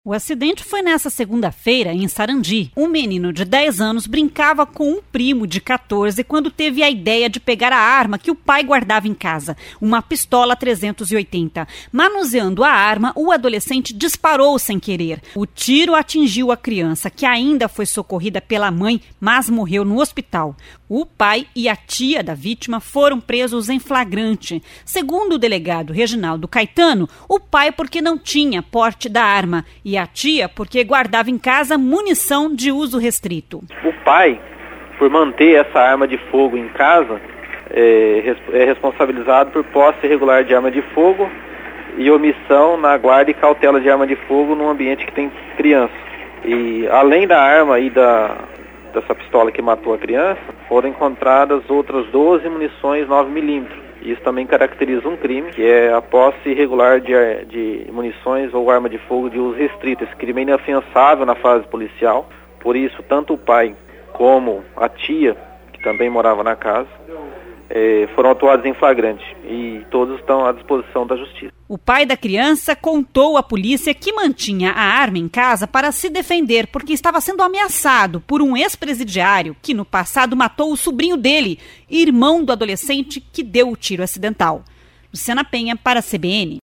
O acidente foi nessa segunda-feira, em Sarandi. Um menino de 10 anos brincava com um primo de 14 quando teve a ideia de pegar a arma que o pai guardava em casa, uma pistola 380. Manuseando a arma, o adolescente disparou sem querer. O tiro atingiu a criança, que ainda foi socorrida pela mãe, mas morreu no hospital. O pai e a tia da vítima foram presos em flagrante. Segundo o delegado Reginaldo Caetano, o pai porque não tinha porte da arma e a tia porque guardava em casa munição de uso restrito. O pai, por manter essa arma de fogo em casa, é responsabilizado por posse irregular de arma de fogo e omissão na guarda e cautela de arma de fogo num ambiente que tem criança. E além da arma e dessa pistola que matou a criança, foram encontradas outras 12 munições 9mm. Isso também caracteriza um crime, que é a posse irregular de munições ou arma de fogo de uso restrito. Esse crime é inafiançável na fase policial, por isso tanto o pai como a tia, que também morava na casa, foram autuados em flagrante e todos estão à disposição da justiça. O pai da criança contou à polícia que mantinha a arma em casa para se defender porque estava sendo ameaçado por um ex-presidiário que no passado matou o sobrinho dele, irmão do adolescente que deu o tiro acidental. Luciana Penha para a CBN.